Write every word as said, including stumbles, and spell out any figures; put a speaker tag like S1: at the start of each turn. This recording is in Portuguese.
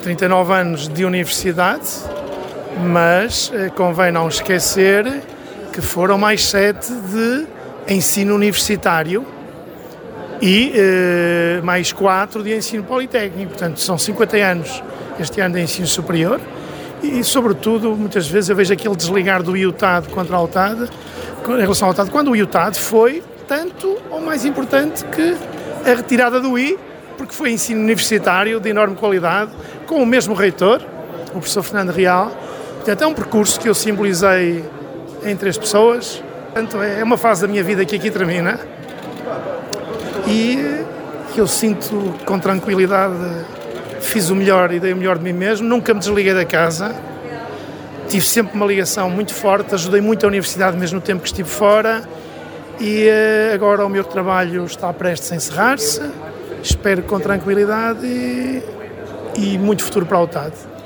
S1: trinta e nove anos de universidade, mas eh, convém não esquecer que foram mais sete de ensino universitário e eh, mais quatro de ensino politécnico. Portanto, são cinquenta anos este ano de ensino superior e, sobretudo, muitas vezes eu vejo aquele desligar do I U T A D contra a U T A D, em relação ao U T A D, quando o I U T A D foi tanto ou mais importante que a retirada do I, porque foi ensino universitário de enorme qualidade, com o mesmo reitor, o professor Fernando Real. Portanto, é um percurso que eu simbolizei em três pessoas. Portanto, é uma fase da minha vida que aqui termina e que eu sinto com tranquilidade. Fiz o melhor e dei o melhor de mim mesmo, nunca me desliguei da casa, tive sempre uma ligação muito forte, ajudei muito a universidade mesmo no tempo que estive fora e agora o meu trabalho está prestes a encerrar-se, espero com tranquilidade e, e muito futuro para a U T A D.